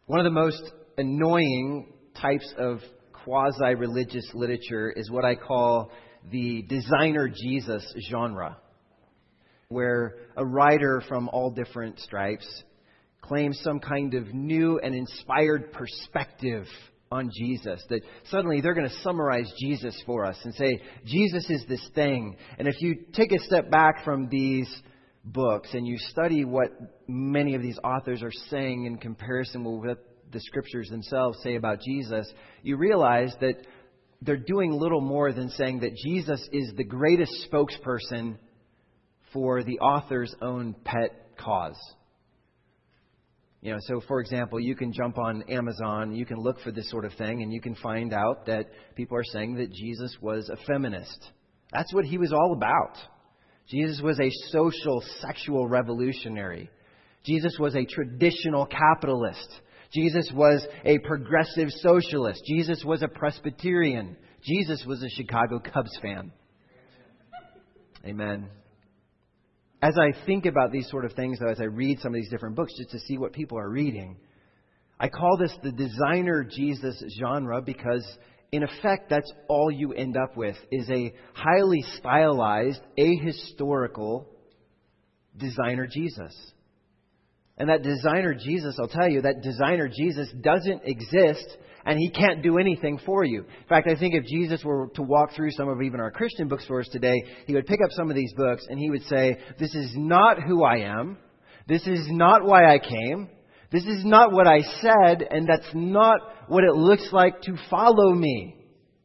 One of the most annoying types of quasi-religious literature is what I call the designer Jesus genre, where a writer from all different stripes claims some kind of new and inspired perspective on Jesus, that suddenly they're going to summarize Jesus for us and say, Jesus is this thing. And if you take a step back from these books and you study what many of these authors are saying in comparison with what the Scriptures themselves say about Jesus, you realize that they're doing little more than saying that Jesus is the greatest spokesperson for the author's own pet cause. So for example, you can jump on Amazon, you can look for this sort of thing, and you can find out that people are saying that Jesus was a feminist. That's what he was all about. Jesus was a social, sexual revolutionary. Jesus was a traditional capitalist. Jesus was a progressive socialist. Jesus was a Presbyterian. Jesus was a Chicago Cubs fan. Amen. As I think about these sort of things, though, as I read some of these different books, just to see what people are reading, I call this the designer Jesus genre because, in effect, that's all you end up with, is a highly stylized, ahistorical designer Jesus. And that designer Jesus, I'll tell you, that designer Jesus doesn't exist, and he can't do anything for you. In fact, I think if Jesus were to walk through some of even our Christian bookstores today, he would pick up some of these books and he would say, this is not who I am. This is not why I came. This is not what I said, and that's not what it looks like to follow me.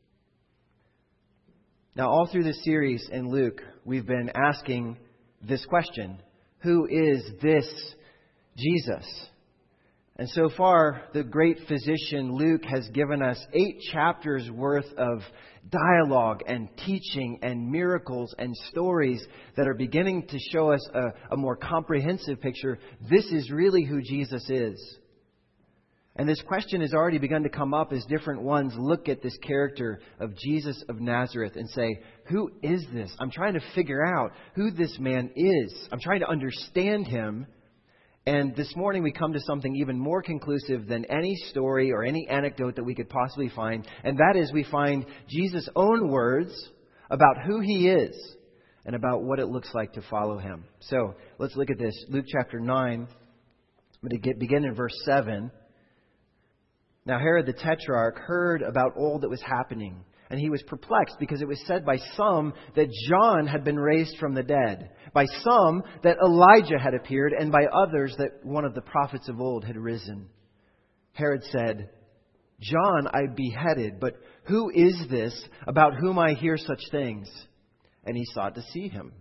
Now, all through this series in Luke, we've been asking this question: who is this Jesus? And so far, the great physician Luke has given us 8 chapters worth of dialogue and teaching and miracles and stories that are beginning to show us a more comprehensive picture. This is really who Jesus is. And this question has already begun to come up as different ones look at this character of Jesus of Nazareth and say, who is this? I'm trying to figure out who this man is. I'm trying to understand him. And this morning we come to something even more conclusive than any story or any anecdote that we could possibly find. And that is, we find Jesus' own words about who he is and about what it looks like to follow him. So let's look at this. Luke chapter 9. I'm going to begin in verse 7. Now Herod the Tetrarch heard about all that was happening, and he was perplexed because it was said by some that John had been raised from the dead, by some that Elijah had appeared, and by others that one of the prophets of old had risen. Herod said, John I beheaded, but who is this about whom I hear such things? And he sought to see him.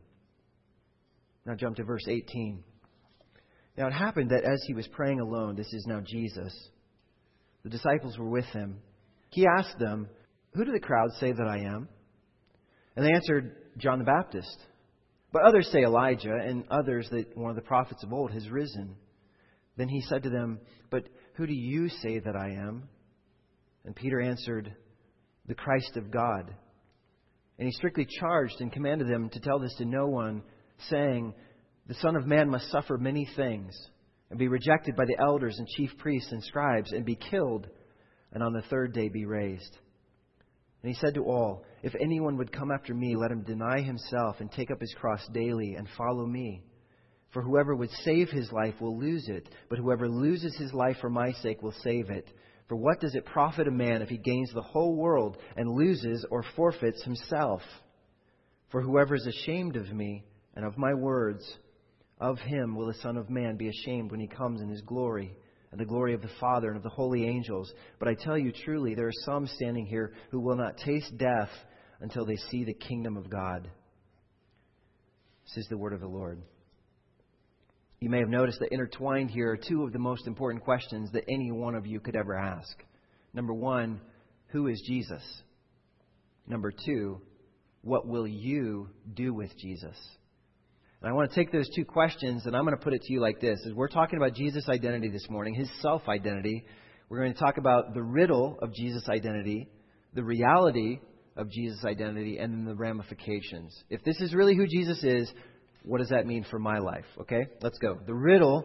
Now jump to verse 18. Now it happened that as he was praying alone, this is now Jesus, the disciples were with him. He asked them, who do the crowd say that I am? And they answered, John the Baptist. But others say Elijah, and others that one of the prophets of old has risen. Then he said to them, but who do you say that I am? And Peter answered, the Christ of God. And he strictly charged and commanded them to tell this to no one, saying, the Son of Man must suffer many things, and be rejected by the elders and chief priests and scribes, and be killed, and on the third day be raised. And he said to all, if anyone would come after me, let him deny himself and take up his cross daily and follow me. For whoever would save his life will lose it, but whoever loses his life for my sake will save it. For what does it profit a man if he gains the whole world and loses or forfeits himself? For whoever is ashamed of me and of my words, of him will the Son of Man be ashamed when he comes in his glory, and the glory of the Father and of the holy angels. But I tell you truly, there are some standing here who will not taste death until they see the kingdom of God. This is the word of the Lord. You may have noticed that intertwined here are 2 of the most important questions that any one of you could ever ask. Number 1, who is Jesus? Number 2, what will you do with Jesus? And I want to take those 2 questions and I'm going to put it to you like this. As we're talking about Jesus' identity this morning, his self-identity, we're going to talk about the riddle of Jesus' identity, the reality of Jesus' identity, and then the ramifications. If this is really who Jesus is, what does that mean for my life? Okay, let's go. The riddle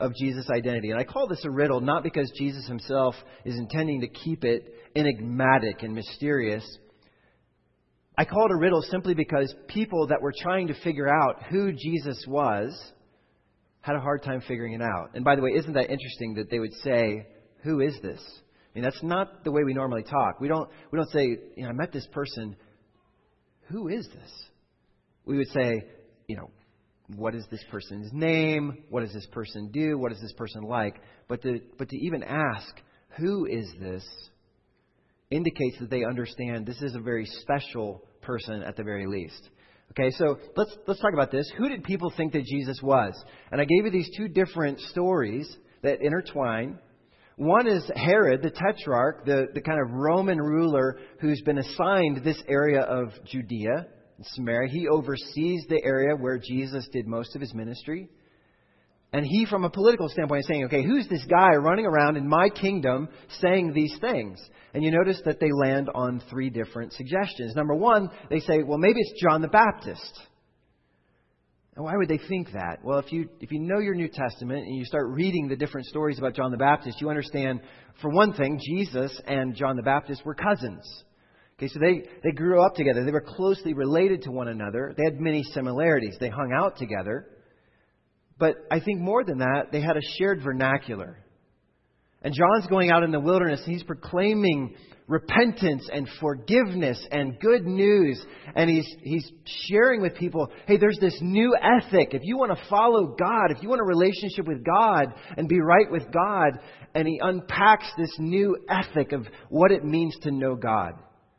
of Jesus' identity. And I call this a riddle not because Jesus himself is intending to keep it enigmatic and mysterious. I call it a riddle simply because people that were trying to figure out who Jesus was had a hard time figuring it out. And by the way, isn't that interesting that they would say, "Who is this?" I mean, that's not the way we normally talk. We don't say, I met this person. Who is this? We would say, what is this person's name? What does this person do? What is this person like? But to even ask, who is this, indicates that they understand this is a very special person at the very least. Okay, so let's talk about this. Who did people think that Jesus was? And I gave you these two different stories that intertwine. One is Herod, the Tetrarch, the kind of Roman ruler who's been assigned this area of Judea and Samaria. He oversees the area where Jesus did most of his ministry. And he, from a political standpoint, is saying, okay, who's this guy running around in my kingdom saying these things? And you notice that they land on three different suggestions. Number one, they say, well, maybe it's John the Baptist. And why would they think that? Well, if you know your New Testament and you start reading the different stories about John the Baptist, you understand, for one thing, Jesus and John the Baptist were cousins. Okay, so they grew up together. They were closely related to one another. They had many similarities. They hung out together. But I think more than that, they had a shared vernacular. And John's going out in the wilderness and he's proclaiming repentance and forgiveness and good news. And he's sharing with people, hey, there's this new ethic. If you want to follow God, if you want a relationship with God and be right with God. And he unpacks this new ethic of what it means to know God.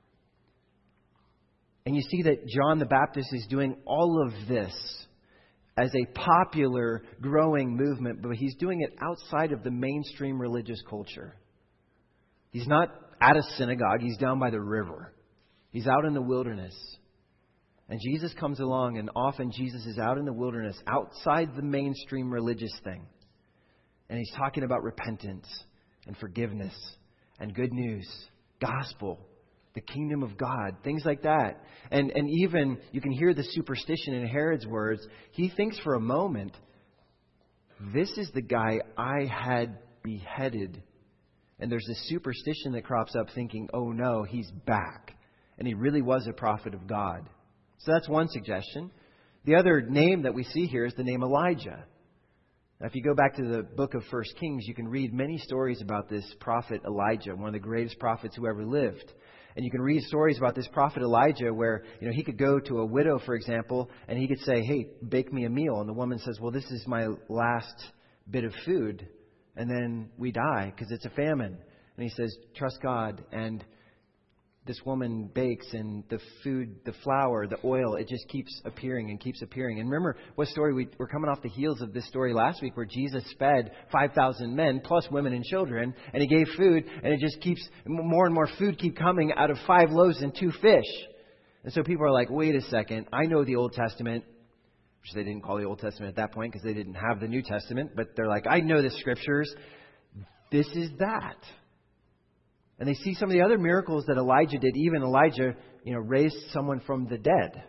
And you see that John the Baptist is doing all of this as a popular, growing movement, but he's doing it outside of the mainstream religious culture. He's not at a synagogue. He's down by the river. He's out in the wilderness. And Jesus comes along, and often Jesus is out in the wilderness, outside the mainstream religious thing. And he's talking about repentance and forgiveness and good news, gospel, the kingdom of God, things like that. And even you can hear the superstition in Herod's words. He thinks for a moment, this is the guy I had beheaded. And there's this superstition that crops up thinking, oh no, he's back. And he really was a prophet of God. So that's one suggestion. The other name that we see here is the name Elijah. Now, if you go back to the book of 1 Kings, you can read many stories about this prophet Elijah, one of the greatest prophets who ever lived. And you can read stories about this prophet Elijah where, he could go to a widow, for example, and he could say, hey, bake me a meal. And the woman says, well, this is my last bit of food. And then we die because it's a famine. And he says, trust God. And this woman bakes, and the food, the flour, the oil, it just keeps appearing and keeps appearing. And remember what story we're coming off the heels of this story last week where Jesus fed 5,000 men plus women and children, and he gave food, and it just keeps more and more food keep coming out of 5 loaves and 2 fish. And so people are like, wait a second, I know the Old Testament, which they didn't call the Old Testament at that point because they didn't have the New Testament, but they're like, I know the Scriptures. This is that. And they see some of the other miracles that Elijah did. Even Elijah, raised someone from the dead.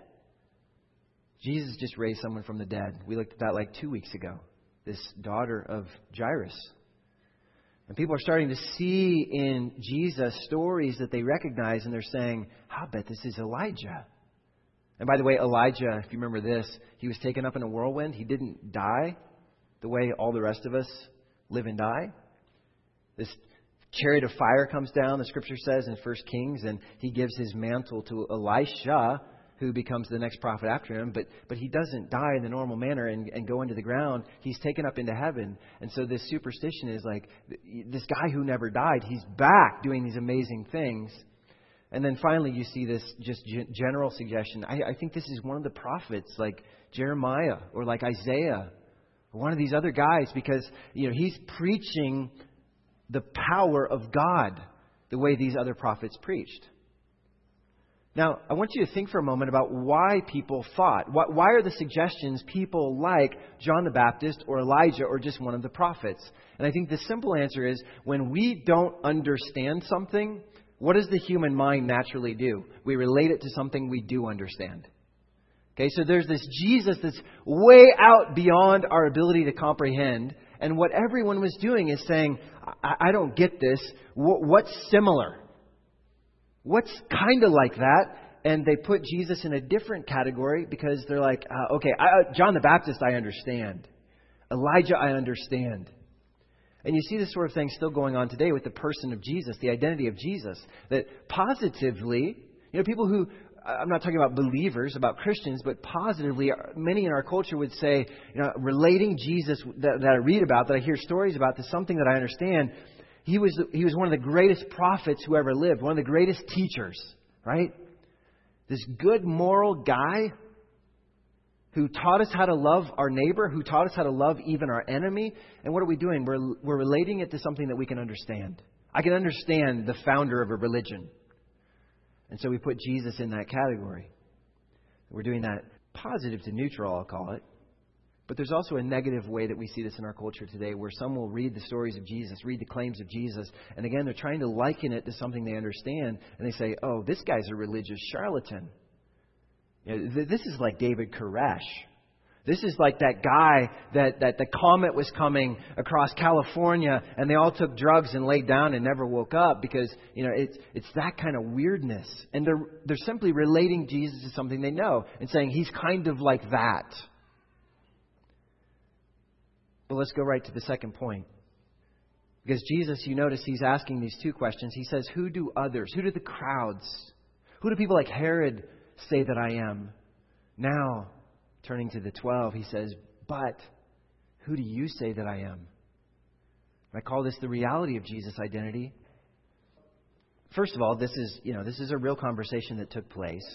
Jesus just raised someone from the dead. We looked at that like 2 weeks ago. This daughter of Jairus. And people are starting to see in Jesus stories that they recognize, and they're saying, I bet this is Elijah. And by the way, Elijah, if you remember this, he was taken up in a whirlwind. He didn't die the way all the rest of us live and die. This chariot of fire comes down, the Scripture says in 1 Kings, and he gives his mantle to Elisha, who becomes the next prophet after him. But he doesn't die in the normal manner and go into the ground. He's taken up into heaven. And so this superstition is like, this guy who never died, he's back doing these amazing things. And then finally you see this just general suggestion. I think this is one of the prophets like Jeremiah or like Isaiah or one of these other guys, because he's preaching the power of God the way these other prophets preached. Now, I want you to think for a moment about why people thought. Why are the suggestions people like John the Baptist or Elijah or just one of the prophets? And I think the simple answer is when we don't understand something, what does the human mind naturally do? We relate it to something we do understand. Okay, so there's this Jesus that's way out beyond our ability to comprehend. And what everyone was doing is saying, I don't get this. What's similar? What's kind of like that? And they put Jesus in a different category because they're like, John the Baptist, I understand. Elijah, I understand. And you see this sort of thing still going on today with the person of Jesus, the identity of Jesus. That positively, people who, I'm not talking about believers, about Christians, but positively, many in our culture would say, relating Jesus that I read about, that I hear stories about, to something that I understand. He was one of the greatest prophets who ever lived, one of the greatest teachers, right? This good moral guy who taught us how to love our neighbor, who taught us how to love even our enemy. And what are we doing? We're relating it to something that we can understand. I can understand the founder of a religion. And so we put Jesus in that category. We're doing that positive to neutral, I'll call it. But there's also a negative way that we see this in our culture today, where some will read the stories of Jesus, read the claims of Jesus, and again, they're trying to liken it to something they understand, and they say, oh, this guy's a religious charlatan. This is like David Koresh. This is like that guy that the comet was coming across California and they all took drugs and laid down and never woke up because, it's that kind of weirdness. And they're simply relating Jesus to something they know and saying he's kind of like that. But let's go right to the second point. Because Jesus, you notice he's asking these two questions. He says, who do the crowds, who do people like Herod say that I am? Now, turning to the 12, he says, but who do you say that I am? I call this the reality of Jesus' identity. First of all, this is a real conversation that took place.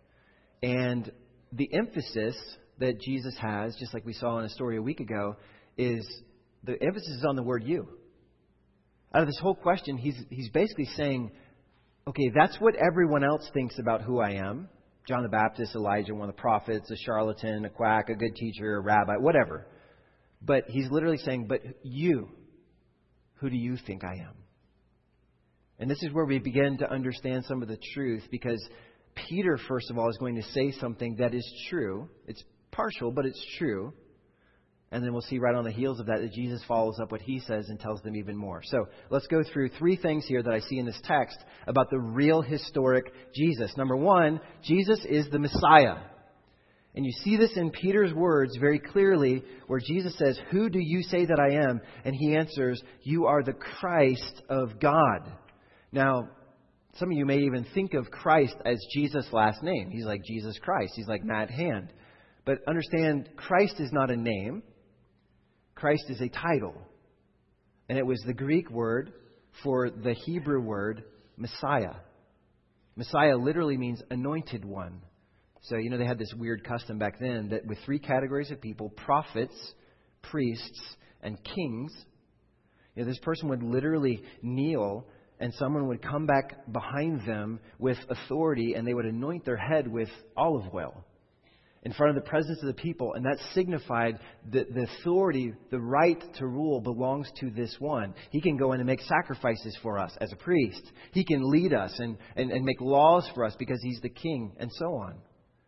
And the emphasis that Jesus has, just like we saw in a story a week ago, is the emphasis is on the word you. Out of this whole question, he's basically saying, okay, that's what everyone else thinks about who I am. John the Baptist, Elijah, one of the prophets, a charlatan, a quack, a good teacher, a rabbi, whatever. But he's literally saying, but you, who do you think I am? And this is where we begin to understand some of the truth, because Peter, first of all, is going to say something that is true. It's partial, but it's true. And then we'll see right on the heels of that Jesus follows up what he says and tells them even more. So let's go through three things here that I see in this text about the real historic Jesus. Number one, Jesus is the Messiah. And you see this in Peter's words very clearly, where Jesus says, who do you say that I am? And he answers, you are the Christ of God. Now, some of you may even think of Christ as Jesus' last name. He's like Jesus Christ. He's like Matt Hand. But understand, Christ is not a name. Christ is a title. And it was the Greek word for the Hebrew word Messiah. Messiah literally means anointed one. So, they had this weird custom back then that with three categories of people, prophets, priests, and kings, this person would literally kneel and someone would come back behind them with authority and they would anoint their head with olive oil in front of the presence of the people. And that signified that the authority, the right to rule belongs to this one. He can go in and make sacrifices for us as a priest. He can lead us and make laws for us because he's the king, and so on.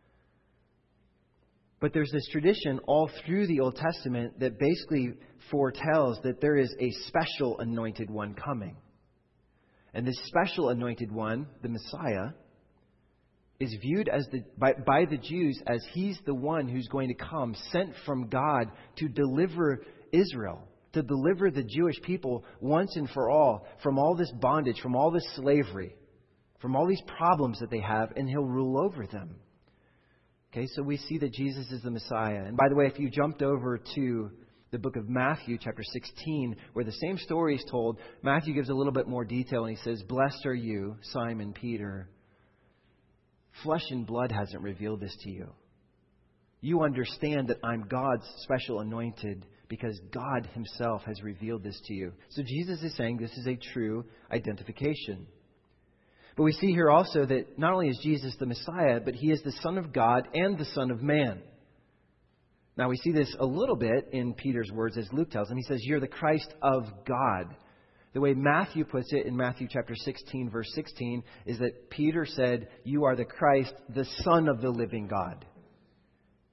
But there's this tradition all through the Old Testament that basically foretells that there is a special anointed one coming. And this special anointed one, the Messiah, is viewed as by the Jews as he's the one who's going to come, sent from God to deliver Israel, to deliver the Jewish people once and for all from all this bondage, from all this slavery, from all these problems that they have, and he'll rule over them. Okay, so we see that Jesus is the Messiah. And by the way, if you jumped over to the book of Matthew, chapter 16, where the same story is told, Matthew gives a little bit more detail, and he says, blessed are you, Simon Peter. Flesh and blood hasn't revealed this to you. You understand that I'm God's special anointed because God himself has revealed this to you. So Jesus is saying this is a true identification. But we see here also that not only is Jesus the Messiah, but he is the Son of God and the Son of Man. Now we see this a little bit in Peter's words as Luke tells him. He says, you're the Christ of God. The way Matthew puts it in Matthew chapter 16, verse 16, is that Peter said, you are the Christ, the Son of the living God.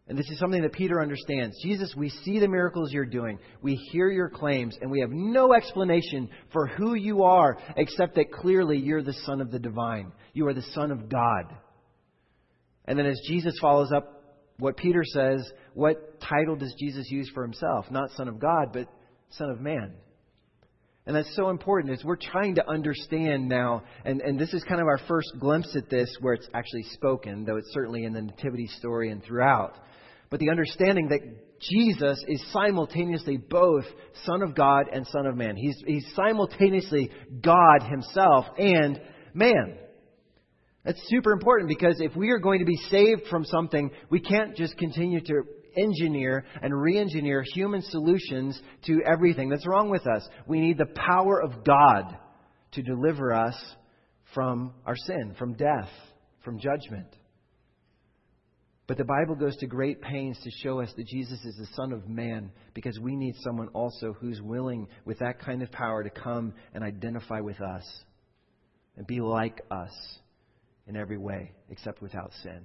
And this is something that Peter understands. Jesus, we see the miracles you're doing. We hear your claims, and we have no explanation for who you are, except that clearly you're the Son of the divine. You are the Son of God. And then as Jesus follows up what Peter says, what title does Jesus use for himself? Not Son of God, but Son of Man. And that's so important as we're trying to understand now, and this is kind of our first glimpse at this where it's actually spoken, though it's certainly in the Nativity story and throughout. But the understanding that Jesus is simultaneously both Son of God and Son of Man. He's simultaneously God himself and man. That's super important because if we are going to be saved from something, we can't just continue to engineer and re-engineer human solutions to everything that's wrong with us. We need the power of God to deliver us from our sin, from death, from judgment. But the Bible goes to great pains to show us that Jesus is the Son of Man because we need someone also who's willing with that kind of power to come and identify with us and be like us in every way except without sin.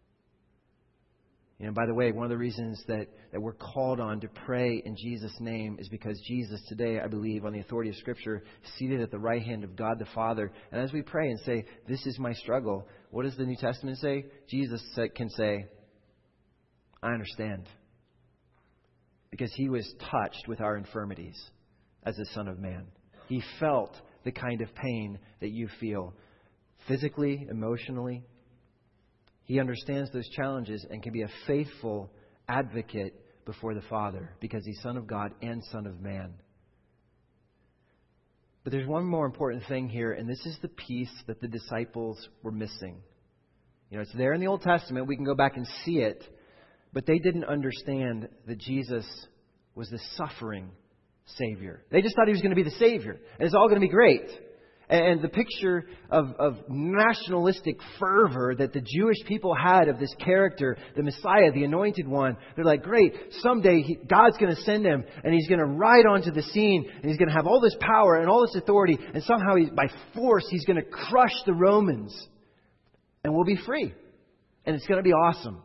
And by the way, one of the reasons that we're called on to pray in Jesus' name is because Jesus today, I believe, on the authority of Scripture, is seated at the right hand of God the Father. And as we pray and say, this is my struggle, what does the New Testament say? Jesus can say, I understand. Because he was touched with our infirmities as the Son of Man. He felt the kind of pain that you feel physically, emotionally. He understands those challenges and can be a faithful advocate before the Father because he's Son of God and Son of Man. But there's one more important thing here, and this is the piece that the disciples were missing. It's there in the Old Testament. We can go back and see it. But they didn't understand that Jesus was the suffering Savior. They just thought he was going to be the Savior. And it's all going to be great. And the picture of nationalistic fervor that the Jewish people had of this character, the Messiah, the Anointed One, they're like, great, someday God's going to send him and he's going to ride onto the scene and he's going to have all this power and all this authority and somehow by force he's going to crush the Romans and we'll be free. And it's going to be awesome.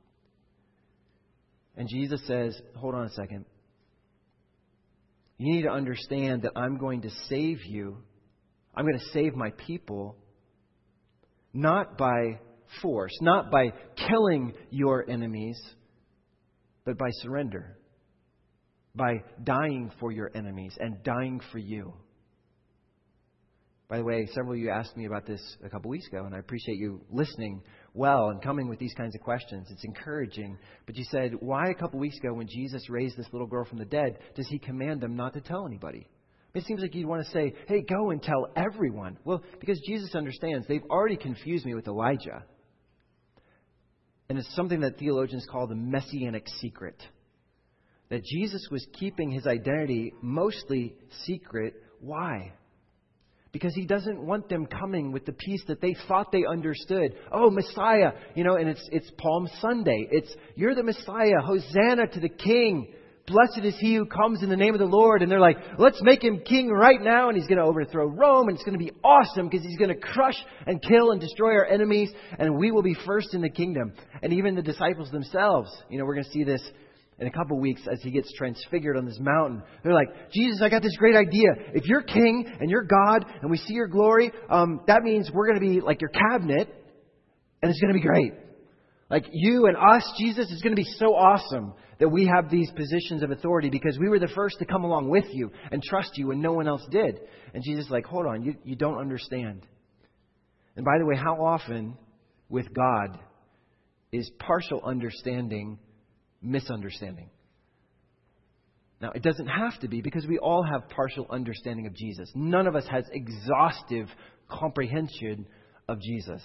And Jesus says, hold on a second. You need to understand that I'm going to save you. I'm going to save my people, not by force, not by killing your enemies, but by surrender, by dying for your enemies and dying for you. By the way, several of you asked me about this a couple weeks ago, and I appreciate you listening well and coming with these kinds of questions. It's encouraging. But you said, why a couple weeks ago when Jesus raised this little girl from the dead, does he command them not to tell anybody? It seems like you'd want to say, hey, go and tell everyone. Well, because Jesus understands they've already confused me with Elijah. And it's something that theologians call the messianic secret. That Jesus was keeping his identity mostly secret. Why? Because he doesn't want them coming with the piece that they thought they understood. Oh, Messiah. And it's Palm Sunday. It's, you're the Messiah. Hosanna to the King. Blessed is he who comes in the name of the Lord. And they're like, let's make him king right now. And he's going to overthrow Rome. And it's going to be awesome because he's going to crush and kill and destroy our enemies. And we will be first in the kingdom. And even the disciples themselves, we're going to see this in a couple weeks as he gets transfigured on this mountain. They're like, Jesus, I got this great idea. If you're king and you're God and we see your glory, that means we're going to be like your cabinet. And it's going to be great. Like you and us, Jesus, is going to be so awesome that we have these positions of authority because we were the first to come along with you and trust you when no one else did. And Jesus is like, hold on, you don't understand. And by the way, how often with God is partial understanding misunderstanding? Now, it doesn't have to be because we all have partial understanding of Jesus. None of us has exhaustive comprehension of Jesus.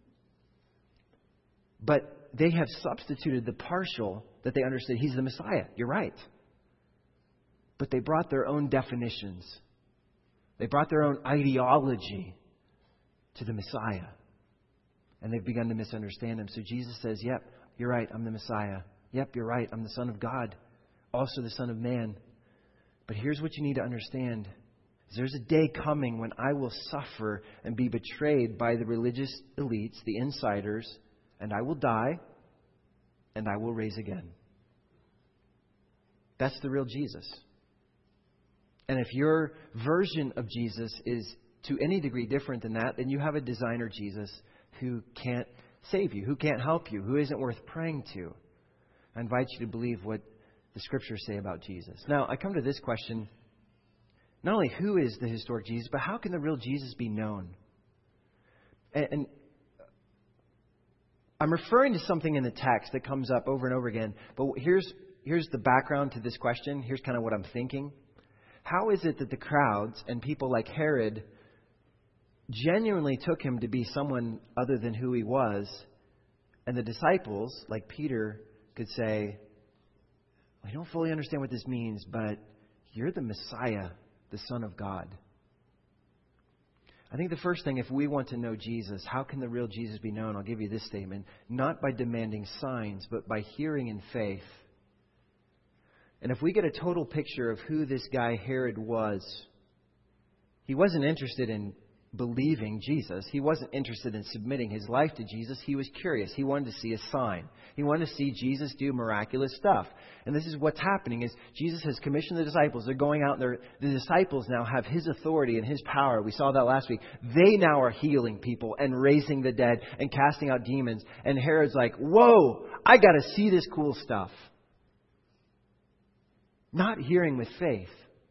But they have substituted the partial that they understood. He's the Messiah. You're right. But they brought their own definitions. They brought their own ideology to the Messiah. And they've begun to misunderstand him. So Jesus says, yep, you're right. I'm the Messiah. Yep, you're right. I'm the Son of God. Also the Son of Man. But here's what you need to understand. There's a day coming when I will suffer and be betrayed by the religious elites, the insiders, and I will die. and I will raise again. That's the real Jesus. And if your version of Jesus is to any degree different than that, then you have a designer Jesus who can't save you, who can't help you, who isn't worth praying to. I invite you to believe what the Scriptures say about Jesus. Now, I come to this question. Not only who is the historic Jesus, but how can the real Jesus be known? And I'm referring to something in the text that comes up over and over again. But here's the background to this question. Here's kind of what I'm thinking. How is it that the crowds and people like Herod genuinely took him to be someone other than who he was, and the disciples, like Peter, could say, "We don't fully understand what this means, but you're the Messiah, the Son of God"? I think the first thing, if we want to know Jesus, how can the real Jesus be known? I'll give you this statement. Not by demanding signs, but by hearing in faith. And if we get a total picture of who this guy Herod was, he wasn't interested in believing Jesus. He wasn't interested in submitting his life to Jesus. He was curious. He wanted to see a sign. He wanted to see Jesus do miraculous stuff. And this is what's happening is Jesus has commissioned the disciples. They're going out and the disciples now have his authority and his power. We saw that last week. They now are healing people and raising the dead and casting out demons. And Herod's like, whoa, I got to see this cool stuff. Not hearing with faith,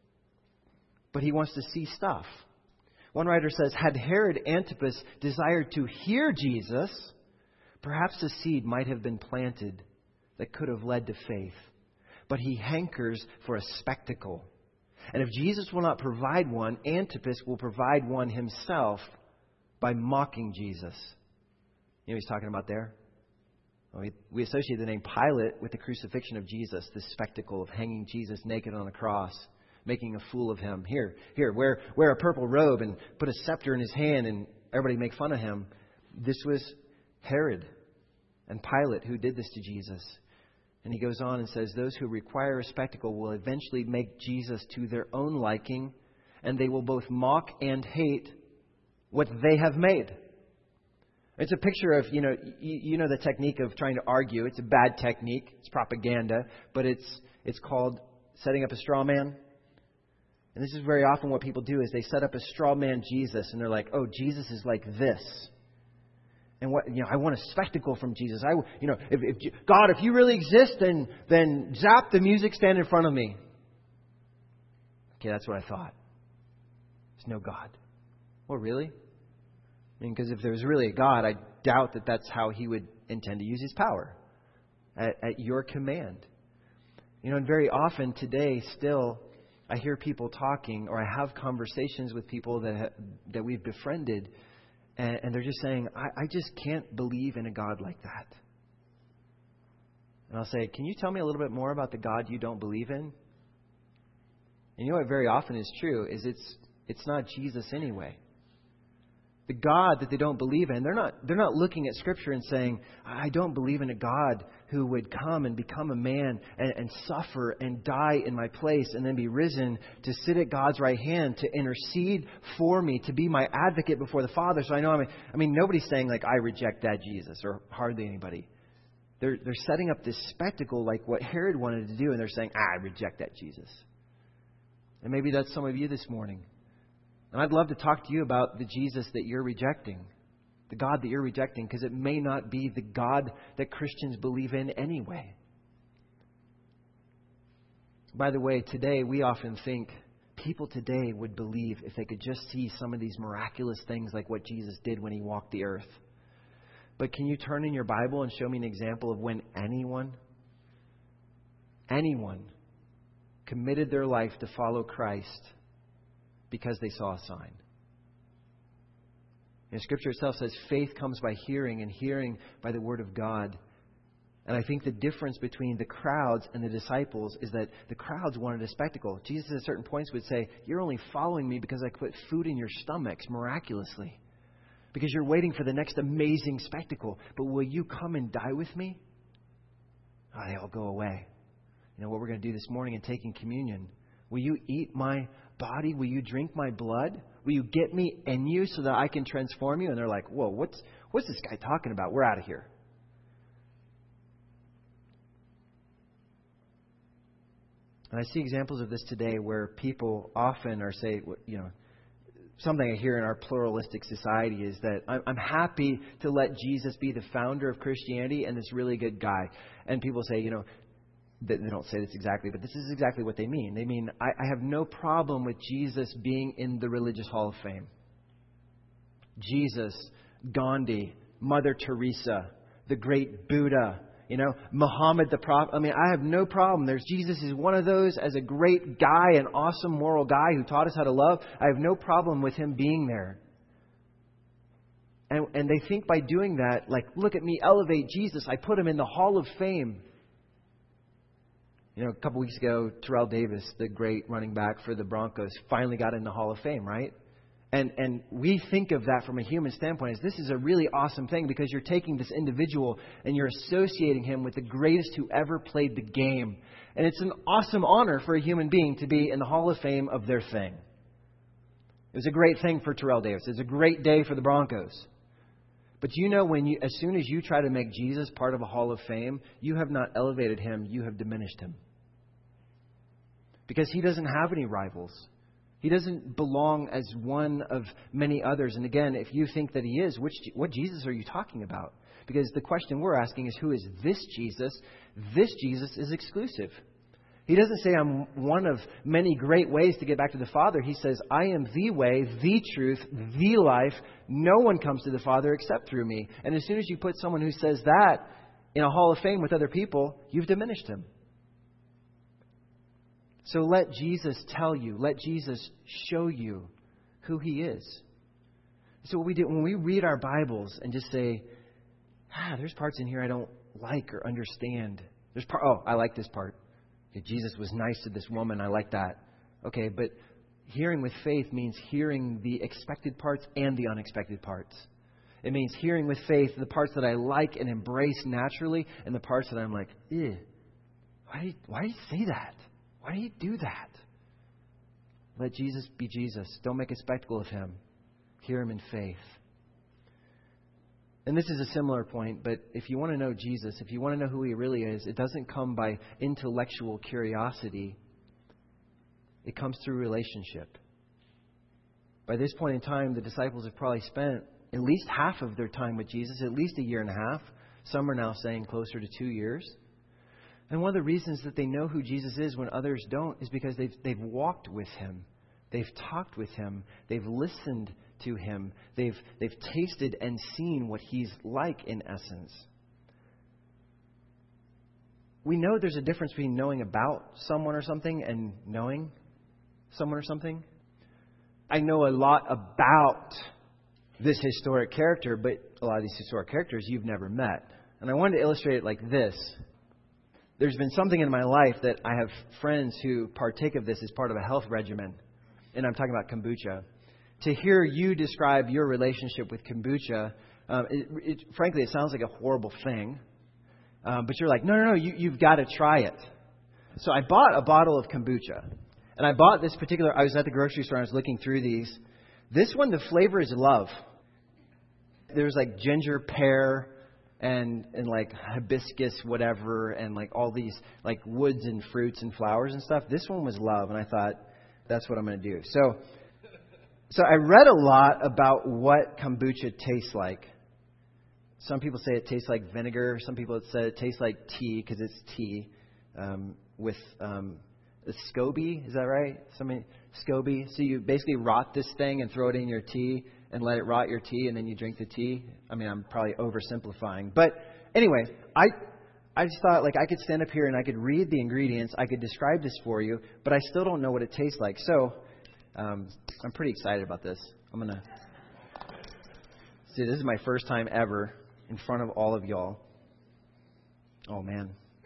but he wants to see stuff. One writer says, had Herod Antipas desired to hear Jesus, perhaps a seed might have been planted that could have led to faith. But he hankers for a spectacle. And if Jesus will not provide one, Antipas will provide one himself by mocking Jesus. You know what he's talking about there? Well, we associate the name Pilate with the crucifixion of Jesus, this spectacle of hanging Jesus naked on a cross, making a fool of him. Here, wear a purple robe and put a scepter in his hand and everybody make fun of him. This was Herod and Pilate who did this to Jesus. And he goes on and says, those who require a spectacle will eventually make Jesus to their own liking, and they will both mock and hate what they have made. It's a picture of, you know the technique of trying to argue. It's a bad technique. It's propaganda, but it's called setting up a straw man. And this is very often what people do is they set up a straw man Jesus, and they're like, "Oh, Jesus is like this." And I want a spectacle from Jesus. If God, if you really exist, then zap the music stand in front of me. Okay, that's what I thought. There's no God. Well, really? I mean, because if there was really a God, I doubt that that's how he would intend to use his power at your command. And very often today, still, I hear people talking, or I have conversations with people that we've befriended, and they're just saying, I just can't believe in a God like that. And I'll say, can you tell me a little bit more about the God you don't believe in? And you know what very often is true is it's not Jesus anyway. The God that they don't believe in, they're not looking at Scripture and saying, I don't believe in a God who would come and become a man and suffer and die in my place and then be risen to sit at God's right hand to intercede for me, to be my advocate before the Father. So I know, nobody's saying like, I reject that Jesus, or hardly anybody. They're setting up this spectacle like what Herod wanted to do, and they're saying, I reject that Jesus. And maybe that's some of you this morning. And I'd love to talk to you about the Jesus that you're rejecting, the God that you're rejecting, because it may not be the God that Christians believe in anyway. By the way, today we often think people today would believe if they could just see some of these miraculous things like what Jesus did when he walked the earth. But can you turn in your Bible and show me an example of when anyone committed their life to follow Christ because they saw a sign? And Scripture itself says faith comes by hearing, and hearing by the Word of God. And I think the difference between the crowds and the disciples is that the crowds wanted a spectacle. Jesus at certain points would say, you're only following me because I put food in your stomachs miraculously, because you're waiting for the next amazing spectacle. But will you come and die with me? Oh, they all go away. You know what we're going to do this morning in taking communion? Will you eat my body? Will you drink my blood? Will you get me in you so that I can transform you? And they're like, whoa, what's this guy talking about? We're out of here. And I see examples of this today where people often are something I hear in our pluralistic society is that I'm happy to let Jesus be the founder of Christianity and this really good guy. And people say, they don't say this exactly, but this is exactly what they mean. They mean, I have no problem with Jesus being in the Religious Hall of Fame. Jesus, Gandhi, Mother Teresa, the great Buddha, Muhammad the Prophet. I have no problem. Jesus is one of those as a great guy, an awesome moral guy who taught us how to love. I have no problem with him being there. And they think by doing that, look at me, elevate Jesus. I put him in the Hall of Fame. A couple weeks ago, Terrell Davis, the great running back for the Broncos, finally got in the Hall of Fame, right? And we think of that from a human standpoint as this is a really awesome thing because you're taking this individual and you're associating him with the greatest who ever played the game. And it's an awesome honor for a human being to be in the Hall of Fame of their thing. It was a great thing for Terrell Davis. It was a great day for the Broncos. But as soon as you try to make Jesus part of a Hall of Fame, you have not elevated him, you have diminished him. Because he doesn't have any rivals. He doesn't belong as one of many others. And again, if you think that he is, what Jesus are you talking about? Because the question we're asking is, who is this Jesus? This Jesus is exclusive. He doesn't say, I'm one of many great ways to get back to the Father. He says, I am the way, the truth, the life. No one comes to the Father except through me. And as soon as you put someone who says that in a Hall of Fame with other people, you've diminished him. So let Jesus tell you, let Jesus show you who he is. So what we do when we read our Bibles and just say, there's parts in here I don't like or understand. I like this part. Okay, Jesus was nice to this woman. I like that. Okay, but hearing with faith means hearing the expected parts and the unexpected parts. It means hearing with faith the parts that I like and embrace naturally and the parts that I'm like, why do you say that? Why do you do that? Let Jesus be Jesus. Don't make a spectacle of him. Hear him in faith. And this is a similar point, but if you want to know Jesus, if you want to know who he really is, it doesn't come by intellectual curiosity. It comes through relationship. By this point in time, the disciples have probably spent at least half of their time with Jesus, at least a year and a half. Some are now saying closer to 2 years. And one of the reasons that they know who Jesus is when others don't is because they've walked with him. They've talked with him. They've listened to him. They've tasted and seen what he's like in essence. We know there's a difference between knowing about someone or something and knowing someone or something. I know a lot about this historic character, but a lot of these historic characters you've never met. And I wanted to illustrate it like this. There's been something in my life that I have friends who partake of this as part of a health regimen. And I'm talking about kombucha. To hear you describe your relationship with kombucha, frankly, it sounds like a horrible thing. But you're like, no, you've got to try it. So I bought a bottle of kombucha. And I bought this particular, I was at the grocery store and I was looking through these. This one, the flavor is love. There's like ginger, pear, and like hibiscus, whatever, and like all these like woods and fruits and flowers and stuff. This one was love, and I thought, that's what I'm going to do. So I read a lot about what kombucha tastes like. Some people say it tastes like vinegar. Some people say it tastes like tea because it's tea with SCOBY. Is that right? SCOBY. So you basically rot this thing and throw it in your tea and let it rot your tea, and then you drink the tea. I mean, I'm probably oversimplifying. But anyway, I just thought like I could stand up here and I could read the ingredients. I could describe this for you, but I still don't know what it tastes like. So I'm pretty excited about this. I'm going to see. This is my first time ever in front of all of y'all. Oh, man.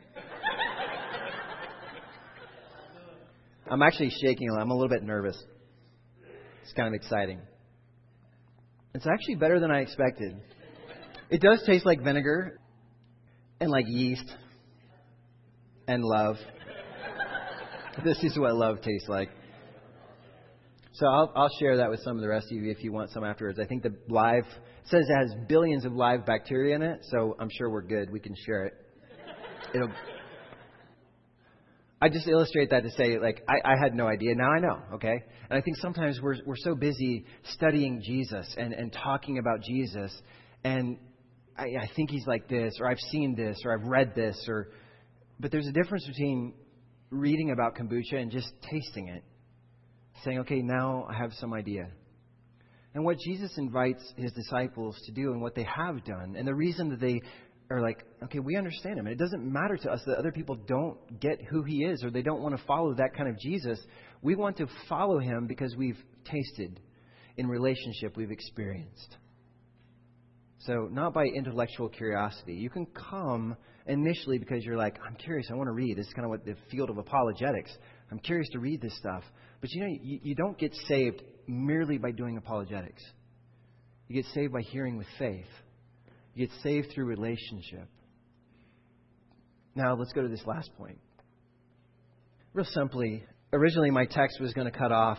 I'm actually shaking. I'm a little bit nervous. It's kind of exciting. It's actually better than I expected. It does taste like vinegar and like yeast and love. This is what love tastes like. So I'll share that with some of the rest of you if you want some afterwards. I think the live says it has billions of live bacteria in it, so I'm sure we're good. We can share it. I just illustrate that to say, like, I had no idea. Now I know, okay? And I think sometimes we're so busy studying Jesus and talking about Jesus, and I think he's like this, or I've seen this, or I've read this, but there's a difference between reading about kombucha and just tasting it, saying, okay, now I have some idea. And what Jesus invites his disciples to do and what they have done, and the reason that they are like, okay, we understand him. And it doesn't matter to us that other people don't get who he is or they don't want to follow that kind of Jesus. We want to follow him because we've tasted in relationship, we've experienced. So not by intellectual curiosity. You can come initially because you're like, I'm curious, I want to read. This is kind of what the field of apologetics. I'm curious to read this stuff. But you don't get saved merely by doing apologetics. You get saved by hearing with faith. You get saved through relationship. Now, let's go to this last point. Real simply, originally my text was going to cut off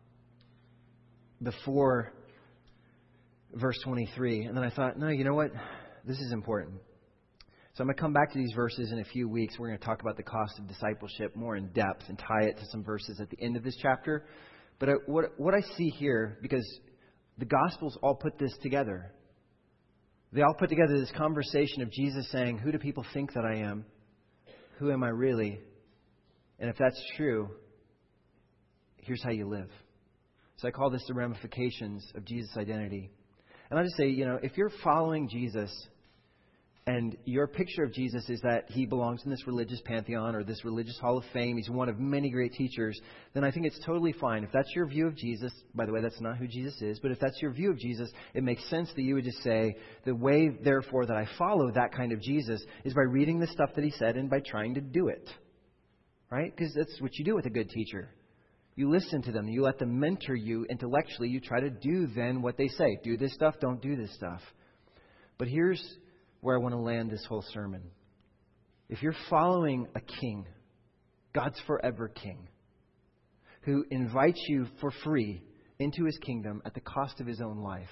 before verse 23. And then I thought, no, you know what? This is important. So I'm going to come back to these verses in a few weeks. We're going to talk about the cost of discipleship more in depth and tie it to some verses at the end of this chapter. But what I see here, because the Gospels all put this together. They all put together this conversation of Jesus saying, who do people think that I am? Who am I really? And if that's true, here's how you live. So I call this the ramifications of Jesus' identity. And I just say, if you're following Jesus and your picture of Jesus is that he belongs in this religious pantheon or this religious hall of fame, he's one of many great teachers, then I think it's totally fine. If that's your view of Jesus, by the way, that's not who Jesus is, but if that's your view of Jesus, it makes sense that you would just say, the way, therefore, that I follow that kind of Jesus is by reading the stuff that he said and by trying to do it. Right? Because that's what you do with a good teacher. You listen to them. You let them mentor you intellectually. You try to do then what they say. Do this stuff, don't do this stuff. But here's where I want to land this whole sermon. If you're following a king, God's forever king, who invites you for free into his kingdom at the cost of his own life,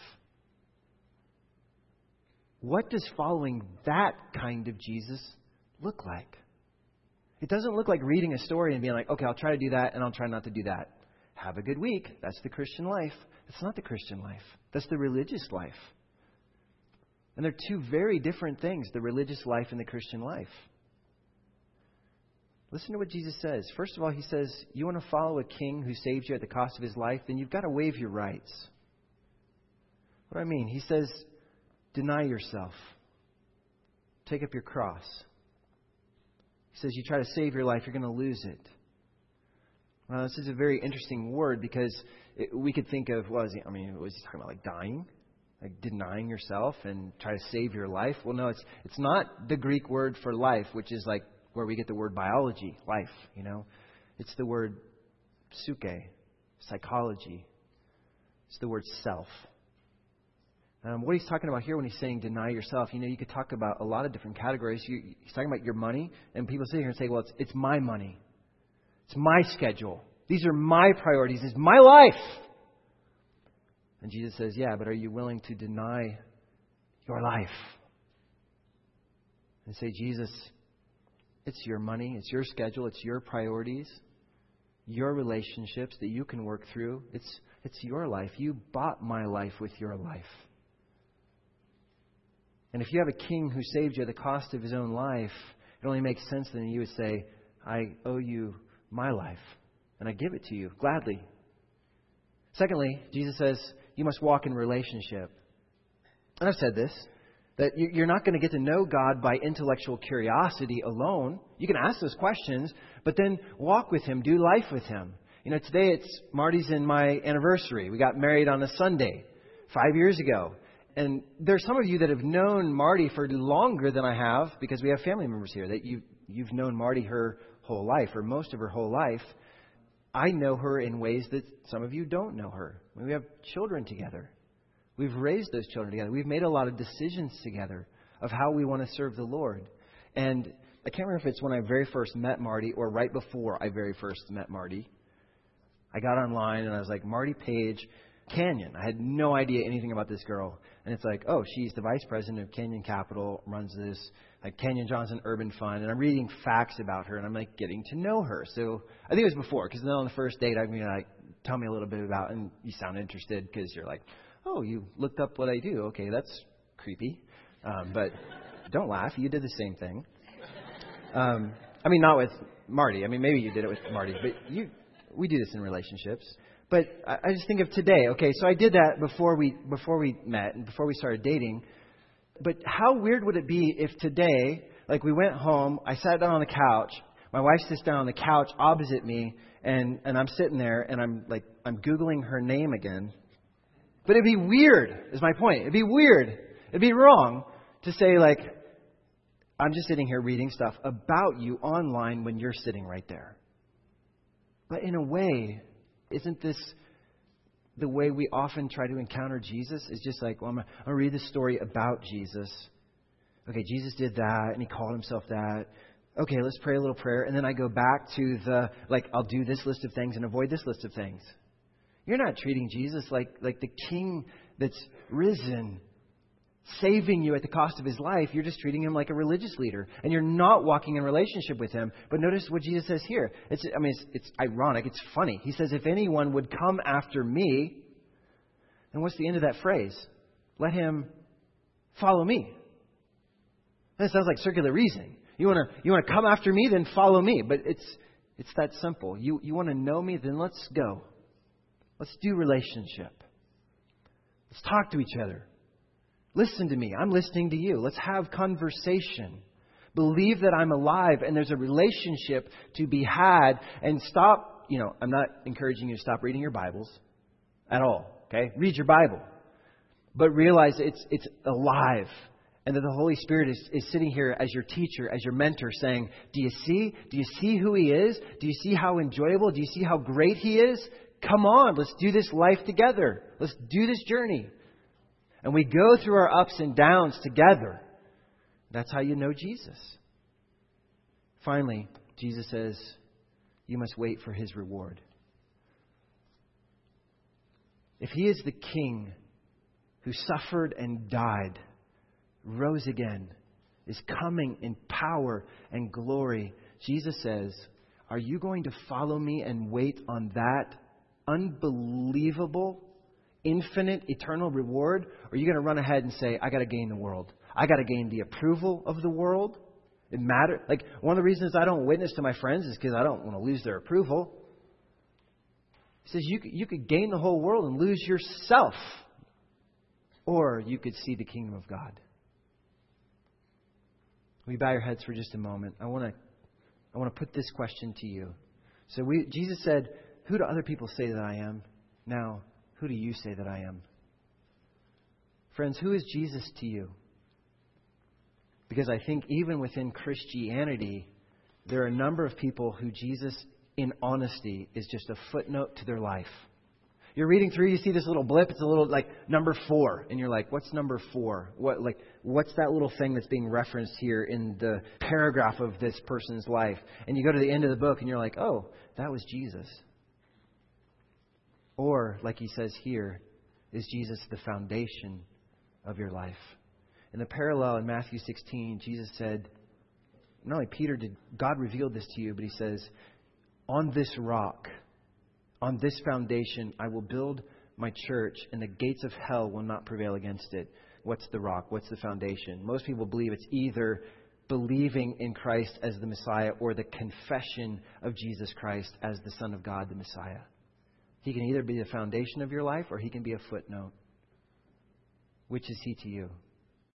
what does following that kind of Jesus look like? It doesn't look like reading a story and being like, okay, I'll try to do that and I'll try not to do that. Have a good week. That's the Christian life. It's not the Christian life. That's the religious life. And they're two very different things, the religious life and the Christian life. Listen to what Jesus says. First of all, he says, you want to follow a king who saved you at the cost of his life, then you've got to waive your rights. What do I mean? He says, deny yourself. Take up your cross. He says, you try to save your life, you're going to lose it. Well, this is a very interesting word because we could think of, was he talking about like dying? Like denying yourself and try to save your life? Well, no, it's not the Greek word for life, which is like where we get the word biology, life, It's the word psyche, psychology. It's the word self. What he's talking about here when he's saying deny yourself, you could talk about a lot of different categories. He's talking about your money, and people sit here and say, well, it's my money. It's my schedule. These are my priorities. It's my life. And Jesus says, yeah, but are you willing to deny your life? And say, Jesus, it's your money, it's your schedule, it's your priorities, your relationships that you can work through. It's your life. You bought my life with your life. And if you have a king who saved you at the cost of his own life, it only makes sense then you would say, I owe you my life, and I give it to you gladly. Secondly, Jesus says, you must walk in relationship. And I've said this, that you're not going to get to know God by intellectual curiosity alone. You can ask those questions, but then walk with him, do life with him. Today it's Marty's and my anniversary. We got married on a Sunday 5 years ago. And there's some of you that have known Marty for longer than I have because we have family members here that you've known Marty her whole life or most of her whole life. I know her in ways that some of you don't know her. We have children together. We've raised those children together. We've made a lot of decisions together of how we want to serve the Lord. And I can't remember if it's when I very first met Marty or right before I very first met Marty. I got online and I was like, Marty Page, Canyon. I had no idea anything about this girl. And it's like, oh, she's the vice president of Canyon Capital, runs this like Canyon Johnson Urban Fund. And I'm reading facts about her, and I'm like getting to know her. So I think it was before, because then on the first date, I'm like, tell me a little bit about, and you sound interested because you're like, oh, you looked up what I do. Okay, that's creepy. But don't laugh. You did the same thing. I mean, not with Marty. I mean, maybe you did it with Marty, but we do this in relationships. But I just think of today. Okay, so I did that before we met and before we started dating. But how weird would it be if today, like we went home, I sat down on the couch, my wife sits down on the couch opposite me, and I'm sitting there and I'm Googling her name again. But it'd be weird, is my point. It'd be weird. It'd be wrong to say like, I'm just sitting here reading stuff about you online when you're sitting right there. But in a way, isn't this the way we often try to encounter Jesus? It's just like, well, I'm going to read this story about Jesus. Okay, Jesus did that, and he called himself that. Okay, let's pray a little prayer. And then I go back to I'll do this list of things and avoid this list of things. You're not treating Jesus like the king that's risen, saving you at the cost of his life. You're just treating him like a religious leader, and you're not walking in relationship with him. But notice what Jesus says here. It's ironic. It's funny. He says, if anyone would come after me, and what's the end of that phrase? Let him follow me. That sounds like circular reasoning. You want to come after me, then follow me. But it's that simple. You want to know me, then let's go. Let's do relationship. Let's talk to each other. Listen to me. I'm listening to you. Let's have conversation. Believe that I'm alive and there's a relationship to be had. And stop, I'm not encouraging you to stop reading your Bibles at all. Okay? Read your Bible. But realize it's alive. And that the Holy Spirit is sitting here as your teacher, as your mentor, saying, do you see? Do you see who He is? Do you see how enjoyable? Do you see how great He is? Come on, let's do this life together. Let's do this journey. And we go through our ups and downs together. That's how you know Jesus. Finally, Jesus says, you must wait for His reward. If He is the King who suffered and died, rose again, is coming in power and glory, Jesus says, are you going to follow me and wait on that unbelievable, infinite, eternal reward? Or are you going to run ahead and say, I got to gain the world. I got to gain the approval of the world. It matters. Like, one of the reasons I don't witness to my friends is because I don't want to lose their approval. He says you could gain the whole world and lose yourself. Or you could see the kingdom of God. Will you bow your heads for just a moment? I want to put this question to you. So Jesus said, who do other people say that I am? Now, who do you say that I am? Friends, who is Jesus to you? Because I think even within Christianity, there are a number of people who Jesus, in honesty, is just a footnote to their life. You're reading through, you see this little blip. It's a little like number 4. And you're like, what's number 4? What's that little thing that's being referenced here in the paragraph of this person's life? And you go to the end of the book and you're like, oh, that was Jesus. Or, like he says here, is Jesus the foundation of your life? In the parallel in Matthew 16, Jesus said, not only Peter did God reveal this to you, but He says, on this rock, on this foundation, I will build my church, and the gates of hell will not prevail against it. What's the rock? What's the foundation? Most people believe it's either believing in Christ as the Messiah or the confession of Jesus Christ as the Son of God, the Messiah. He can either be the foundation of your life or He can be a footnote. Which is He to you?